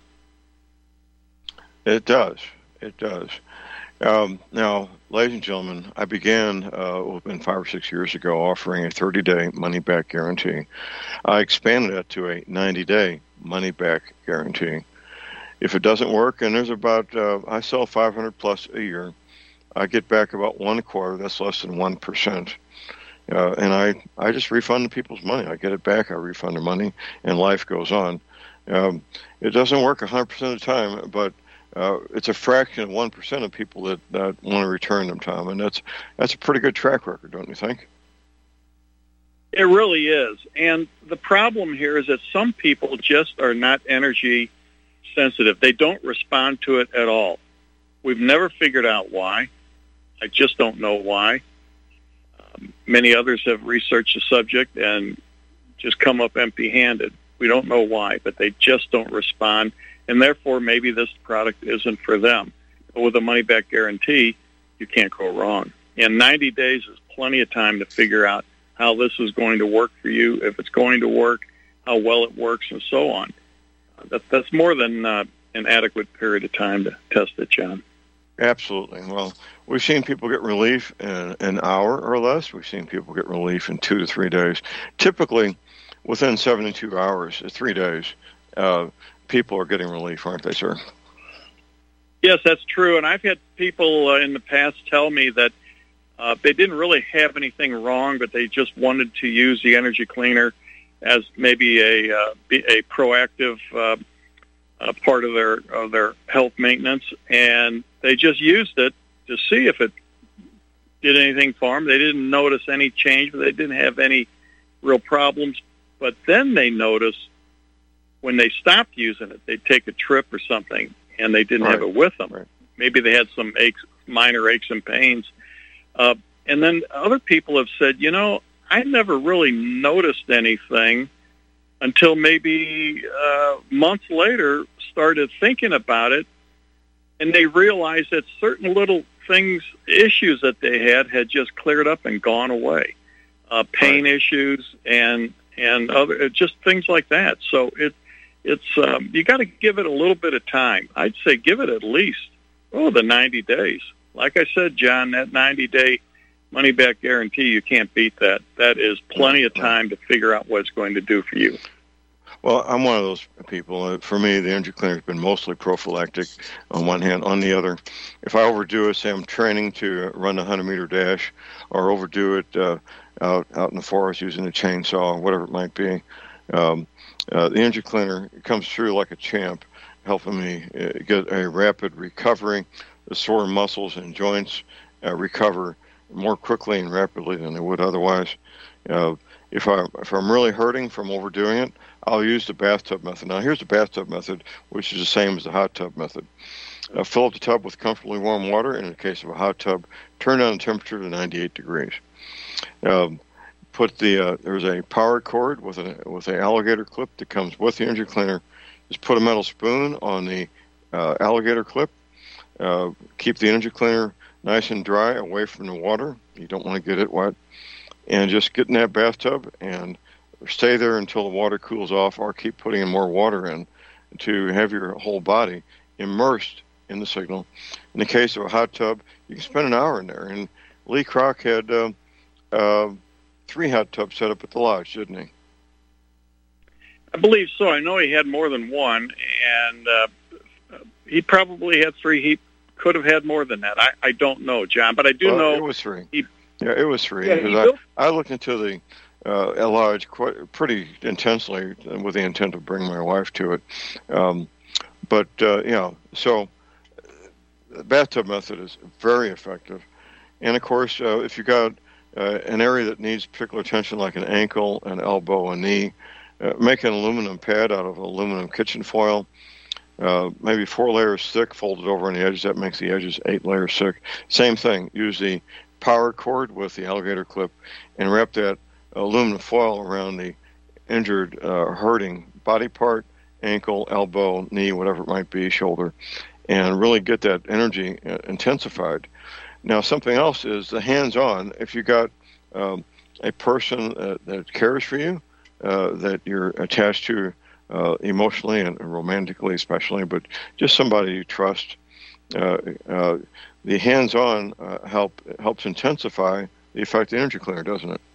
It does. It does. Um, now, ladies and gentlemen, I began, uh, it's been five or six years ago, offering a thirty-day money-back guarantee. I expanded it to a ninety-day money-back guarantee. If it doesn't work, and there's about, uh, I sell five hundred plus a year, I get back about one quarter, that's less than one percent. Uh, and I, I just refund the people's money. I get it back, I refund their money, and life goes on. Um, it doesn't work one hundred percent of the time, but uh, it's a fraction of one percent of people that, that want to return them, Tom, and that's that's a pretty good track record, don't you think?
It really is. And the problem here is that some people just are not energy sensitive. They don't respond to it at all. We've never figured out why. I just don't know why. Um, many others have researched the subject and just come up empty-handed. We don't know why, but they just don't respond, and therefore maybe this product isn't for them. But with a money-back guarantee, you can't go wrong. And ninety days is plenty of time to figure out how this is going to work for you, if it's going to work, how well it works, and so on. Uh, that, that's more than uh, an adequate period of time to test it, John.
Absolutely. Well, we've seen people get relief in an hour or less. We've seen people get relief in two to three days. Typically, within seventy-two hours, three days, uh, people are getting relief, aren't they, sir?
Yes, that's true. And I've had people uh, in the past tell me that uh, they didn't really have anything wrong, but they just wanted to use the Energy Cleaner as maybe a uh, a proactive uh, uh, part of their of their health maintenance, and they just used it to see if it did anything for them. They didn't notice any change, but they didn't have any real problems. But then they noticed when they stopped using it, they'd take a trip or something, and they didn't
Right.
have it with them.
Right.
Maybe they had some aches, minor aches and pains. Uh, and then other people have said, you know, I never really noticed anything until maybe uh, months later, started thinking about it, and they realized that certain little things, issues that they had, had just cleared up and gone away. Uh, pain right. issues and and other just things like that. So it it's um, you got to give it a little bit of time. I'd say give it at least oh the ninety days. Like I said, John, that ninety day money back guarantee, you can't beat that. That is plenty of time to figure out what it's going to do for you.
Well, I'm one of those people. Uh, for me, the energy cleaner has been mostly prophylactic on one hand. On the other, if I overdo it, say I'm training to run a hundred-meter dash, or overdo it uh, out out in the forest using a chainsaw, whatever it might be, um, uh, the energy cleaner comes through like a champ, helping me uh, get a rapid recovery. The sore muscles and joints uh, recover more quickly and rapidly than they would otherwise. Uh, if I if I'm really hurting from overdoing it, I'll use the bathtub method. Now, here's the bathtub method, which is the same as the hot tub method. Uh, fill up the tub with comfortably warm water. In the case of a hot tub, turn down the temperature to ninety-eight degrees. Um, put the uh, there's a power cord with a with an alligator clip that comes with the energy cleaner. Just put a metal spoon on the uh, alligator clip. Uh, keep the energy cleaner nice and dry, away from the water. You don't want to get it wet. And just get in that bathtub and stay there until the water cools off, or keep putting in more water in to have your whole body immersed in the signal. In the case of a hot tub, you can spend an hour in there. And Lee Kroc had uh, uh, three hot tubs set up at the lodge, didn't he?
I believe so. I know he had more than one, and uh, he probably had three. He could have had more than that. I, I don't know, John, but I do
well,
know
it was three.
He,
yeah, it was three.
Yeah,
because I, I looked into the uh, lodge quite pretty intensely with the intent of bringing my wife to it. Um, but uh, you know, so the bathtub method is very effective. And of course, uh, if you got uh, an area that needs particular attention, like an ankle, an elbow, a knee, uh, make an aluminum pad out of aluminum kitchen foil. Uh, maybe four layers thick, folded over on the edges. That makes the edges eight layers thick. Same thing. Use the power cord with the alligator clip and wrap that aluminum foil around the injured, uh, hurting body part, ankle, elbow, knee, whatever it might be, shoulder, and really get that energy uh, intensified. Now, something else is the hands-on. If you got um, a person uh, that cares for you, uh, that you're attached to, Uh, emotionally and romantically especially, but just somebody you trust. Uh, uh, the hands-on uh, help helps intensify the effect of the energy cleaner, doesn't it?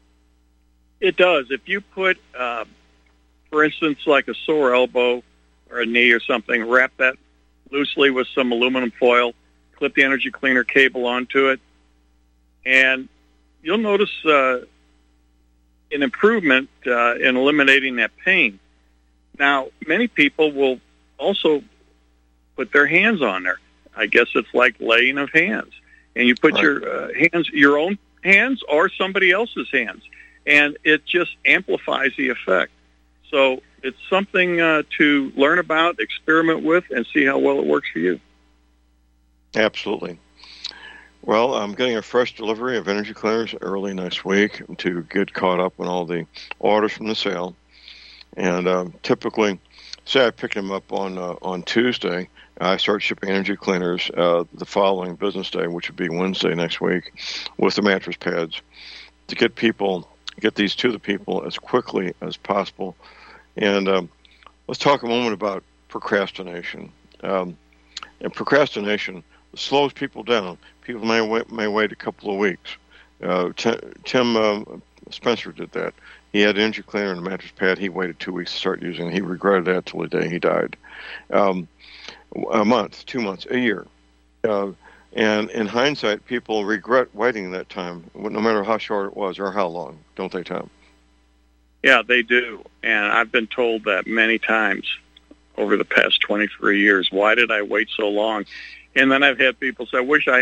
It does. If you put, uh, for instance, like a sore elbow or a knee or something, wrap that loosely with some aluminum foil, clip the energy cleaner cable onto it, and you'll notice uh, an improvement uh, in eliminating that pain. Now, many people will also put their hands on there. I guess it's like laying of hands. And you put right. your uh, hands, your own hands or somebody else's hands, and it just amplifies the effect. So it's something uh, to learn about, experiment with, and see how well it works for you.
Absolutely. Well, I'm getting a fresh delivery of energy cleaners early next week to get caught up on all the orders from the sale. And um, typically, say I pick them up on uh, on Tuesday, I start shipping energy cleaners uh, the following business day, which would be Wednesday next week, with the mattress pads, to get people get these to the people as quickly as possible. And um, let's talk a moment about procrastination. Um, and procrastination slows people down. People may wait, may wait a couple of weeks. Uh, t- Tim uh, Spencer did that. He had an energy cleaner and a mattress pad. He waited two weeks to start using it. He regretted that till the day he died. Um, a month, two months, a year. Uh, and in hindsight, people regret waiting that time, no matter how short it was or how long, don't they, Tom?
Yeah, they do. And I've been told that many times over the past twenty-three years. Why did I wait so long? And then I've had people say, I wish I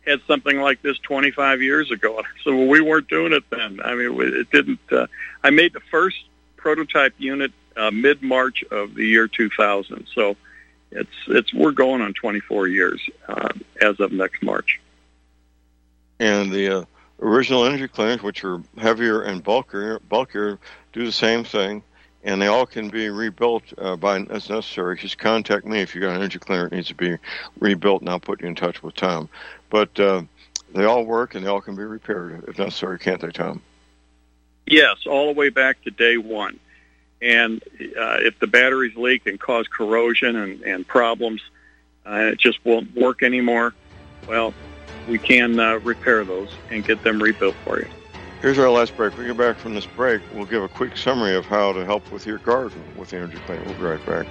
had something like this twenty-five years ago. And I said, well, we weren't doing it then. I mean, it didn't. Uh, I made the first prototype unit uh, mid-March of the year two thousand. So it's it's we're going on twenty-four years uh, as of next March.
And the uh, original energy cleaners, which are heavier and bulkier, bulkier, do the same thing, and they all can be rebuilt uh, by as necessary. Just contact me if you got an energy cleaner that needs to be rebuilt, and I'll put you in touch with Tom. But uh, they all work, and they all can be repaired if necessary, can't they, Tom?
Yes, all the way back to day one. And uh, if the batteries leak and cause corrosion and, and problems, uh, it just won't work anymore, well, we can uh, repair those and get them rebuilt for you.
Here's our last break. When we get back from this break, we'll give a quick summary of how to help with your garden with the energy cleaner. We'll be right back.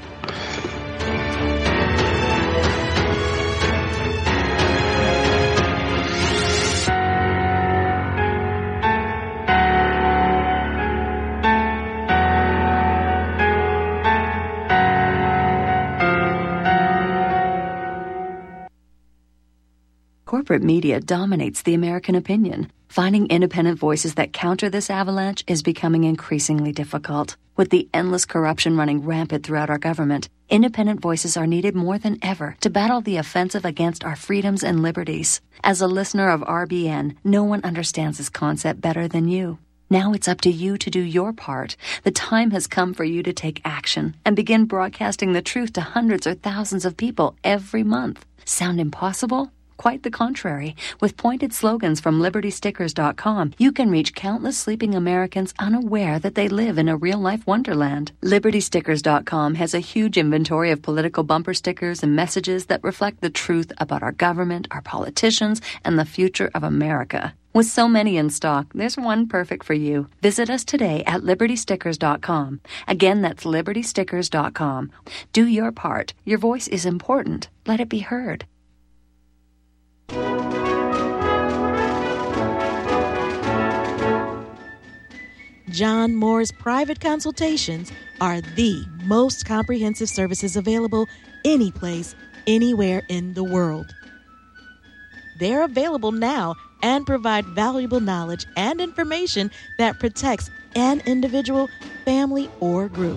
Corporate media dominates the American opinion. Finding independent voices that counter this avalanche is becoming increasingly difficult. With the endless corruption running rampant throughout our government, independent voices are needed more than ever to battle the offensive against our freedoms and liberties. As a listener of R B N, no one understands this concept better than you. Now it's up to you to do your part. The time has come for you to take action and begin broadcasting the truth to hundreds or thousands of people every month. Sound impossible? Quite the contrary. With pointed slogans from Liberty Stickers dot com, you can reach countless sleeping Americans unaware that they live in a real-life wonderland. Liberty Stickers dot com has a huge inventory of political bumper stickers and messages that reflect the truth about our government, our politicians, and the future of America. With so many in stock, there's one perfect for you. Visit us today at Liberty Stickers dot com. Again, that's Liberty Stickers dot com. Do your part. Your voice is important. Let it be heard.
John Moore's private consultations are the most comprehensive services available anyplace, anywhere in the world. They're available now and provide valuable knowledge and information that protects an individual, family, or group.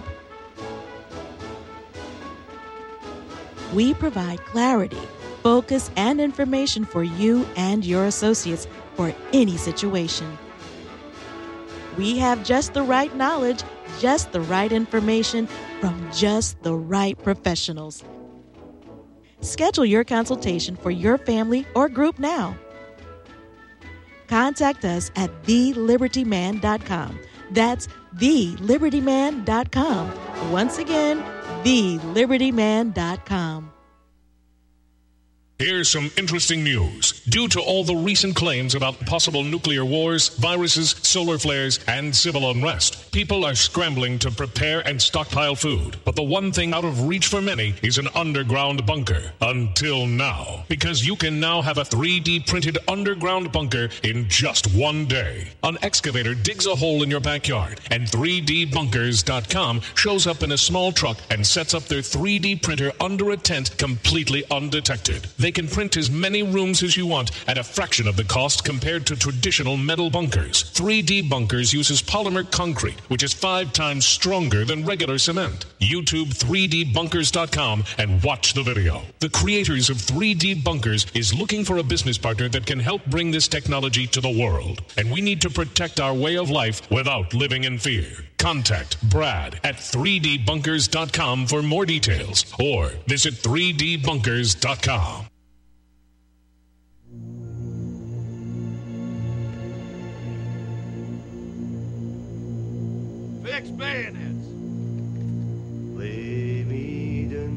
We provide clarity, focus, and information for you and your associates for any situation. We have just the right knowledge, just the right information from just the right professionals. Schedule your consultation for your family or group now. Contact us at the liberty man dot com. That's the liberty man dot com. Once again, the liberty man dot com.
Here's some interesting news. Due to all the recent claims about possible nuclear wars, viruses, solar flares, and civil unrest, people are scrambling to prepare and stockpile food. But the one thing out of reach for many is an underground bunker. Until now. Because you can now have a three D printed underground bunker in just one day. An excavator digs a hole in your backyard, and three D bunkers dot com shows up in a small truck and sets up their three D printer under a tent completely undetected. They can print as many rooms as you want at a fraction of the cost compared to traditional metal bunkers. three D Bunkers uses polymer concrete, which is five times stronger than regular cement. YouTube three D bunkers dot com and watch the video. The creators of three D Bunkers is looking for a business partner that can help bring this technology to the world. And we need to protect our way of life without living in fear. Contact Brad at three D bunkers dot com for more details, or visit three D bunkers dot com.
Fix bayonets.
Lay me down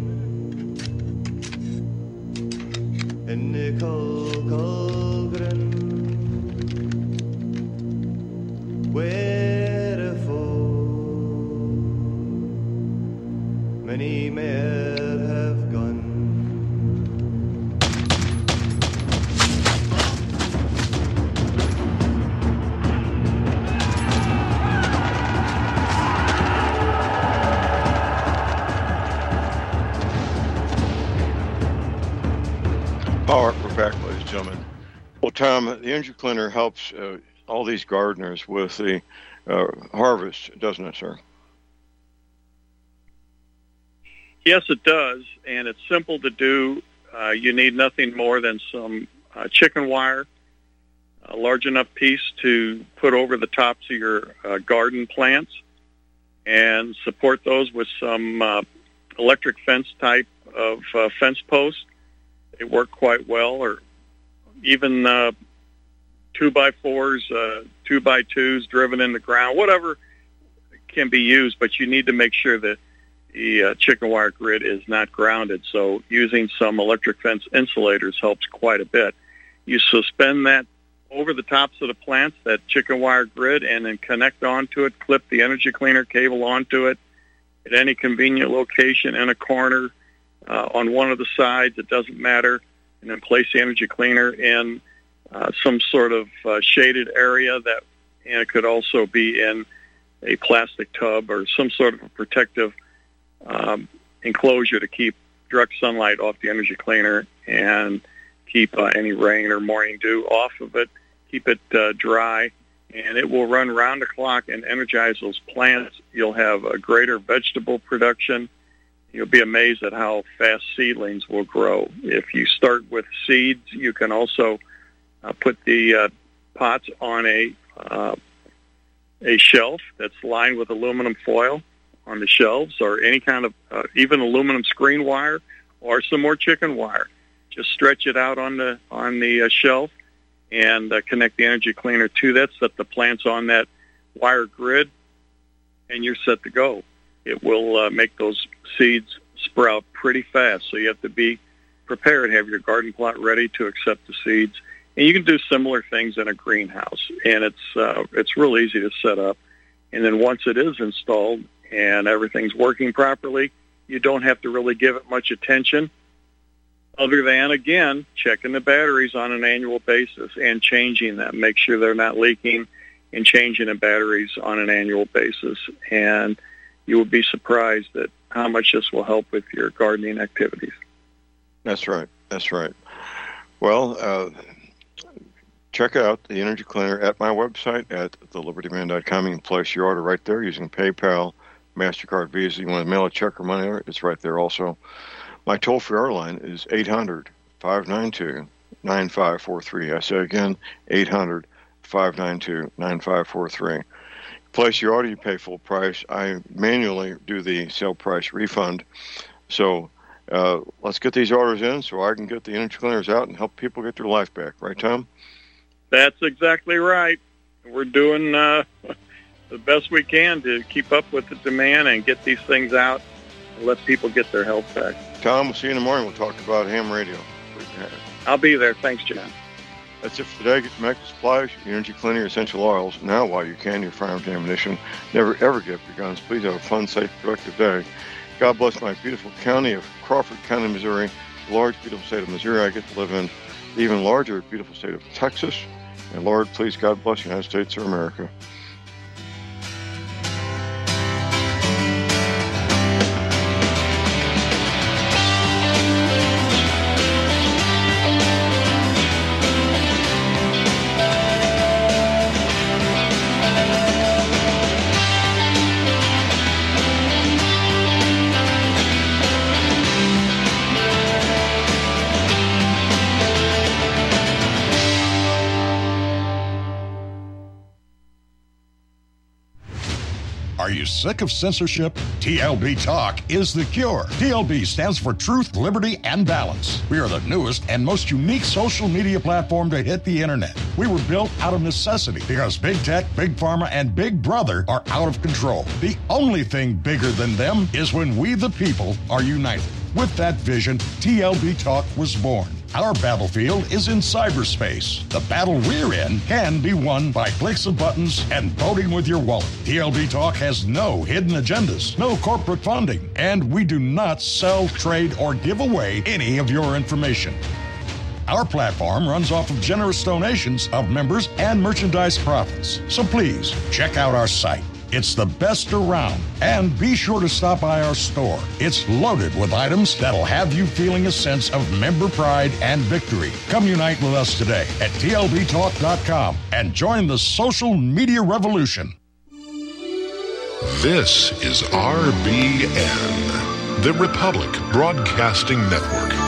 in the cold, cold ground, wherefore many men have gone.
All right, we're back, ladies and gentlemen. Well, Tom, the energy cleaner helps uh, all these gardeners with the uh, harvest, doesn't it, sir?
Yes, it does, and it's simple to do. Uh, you need nothing more than some uh, chicken wire, a large enough piece to put over the tops of your uh, garden plants, and support those with some uh, electric fence type of uh, fence posts. They work quite well, or even uh, two by fours, uh, two by twos driven in the ground, whatever can be used, but you need to make sure that the uh, chicken wire grid is not grounded. So using some electric fence insulators helps quite a bit. You suspend that over the tops of the plants, that chicken wire grid, and then connect onto it, clip the energy cleaner cable onto it at any convenient location in a corner, uh, on one of the sides, it doesn't matter, and then place the energy cleaner in uh, some sort of uh, shaded area, that, and it could also be in a plastic tub or some sort of a protective um, enclosure to keep direct sunlight off the energy cleaner and keep uh, any rain or morning dew off of it, keep it uh, dry, and it will run round the clock and energize those plants. You'll have a greater vegetable production. You'll be amazed at how fast seedlings will grow. If you start with seeds, you can also uh, put the uh, pots on a uh, a shelf that's lined with aluminum foil on the shelves, or any kind of uh, even aluminum screen wire, or some more chicken wire. Just stretch it out on the on the uh, shelf and uh, connect the energy cleaner to that. Set the plants on that wire grid, and you're set to go. It will uh, make those seeds sprout pretty fast, so you have to be prepared, have your garden plot ready to accept the seeds. And you can do similar things in a greenhouse, and it's uh, it's real easy to set up. And then once it is installed and everything's working properly, you don't have to really give it much attention, other than, again, checking the batteries on an annual basis and changing them. Make sure they're not leaking, and changing the batteries on an annual basis. And you will be surprised at how much this will help with your gardening activities.
That's right. That's right. Well, uh, check out the energy cleaner at my website at the liberty man dot com. You can place your order right there using PayPal, MasterCard, Visa. You want to mail a check or money order, it's right there also. My toll-free order line is eight hundred, five nine two, nine five four three. I say again, eight hundred, five nine two, nine five four three. Place your order, you pay full price. I manually do the sale price refund. So uh, let's get these orders in so I can get the energy cleaners out and help people get their life back. Right, Tom?
That's exactly right. We're doing uh, the best we can to keep up with the demand and get these things out and let people get their health back.
Tom, we'll see you in the morning. We'll talk about ham radio.
I'll be there. Thanks, John.
That's it for today. Get Medical Supplies, your energy cleaner, essential oils. Now, while you can, your firearms ammunition. Never, ever give up your guns. Please have a fun, safe, productive day. God bless my beautiful county of Crawford County, Missouri, the large, beautiful state of Missouri I get to live in, the even larger, beautiful state of Texas. And Lord, please, God bless the United States of America.
Are you sick of censorship? T L B Talk is the cure. T L B stands for Truth, Liberty, and Balance. We are the newest and most unique social media platform to hit the internet. We were built out of necessity because Big Tech, Big Pharma, and Big Brother are out of control. The only thing bigger than them is when we, the people, are united. With that vision, T L B Talk was born. Our battlefield is in cyberspace. The battle we're in can be won by clicks of buttons and voting with your wallet. T L B Talk has no hidden agendas, no corporate funding, and we do not sell, trade, or give away any of your information. Our platform runs off of generous donations of members and merchandise profits. So please check out our site, It's the best around. And be sure to stop by our store. It's loaded with items that'll have you feeling a sense of member pride and victory. Come unite with us today at T L B talk dot com and join the social media revolution.
This is R B N, the Republic Broadcasting Network.